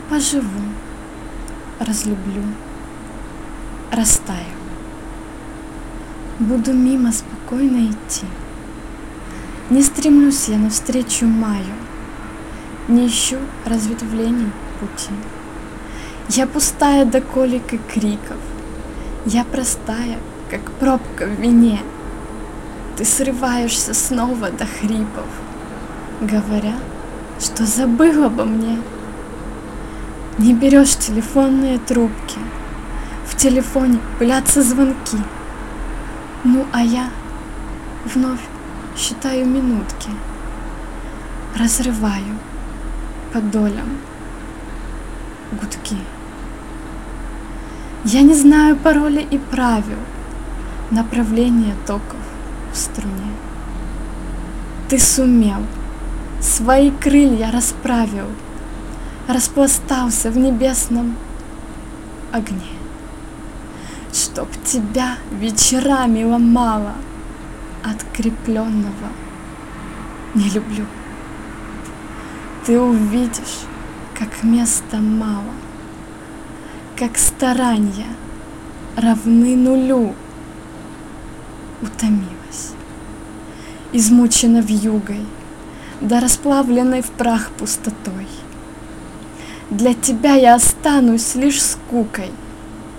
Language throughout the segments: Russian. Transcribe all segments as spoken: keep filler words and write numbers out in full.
Поживу, разлюблю, растаю. Буду мимо спокойно идти. Не стремлюсь я навстречу маю, не ищу разветвлений пути. Я пустая до колик и криков, я простая, как пробка в вине. Ты срываешься снова до хрипов, говоря, что забыл обо мне. Не берешь телефонные трубки, в телефоне пылятся звонки. Ну а я вновь считаю минутки, разрываю по долям гудки. Я не знаю паролей и правил, направления токов в струне. Ты сумел, свои крылья расправил, распластался в небесном огне. Чтоб тебя вечерами ломало от крепленного не люблю. Ты увидишь, как места мало, как старания равны нулю. Утомилась, измучена вьюгой, да расплавленной в прах пустотой. Для тебя я останусь лишь скукой,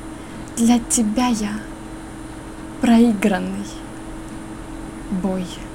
для тебя я проигранный бой.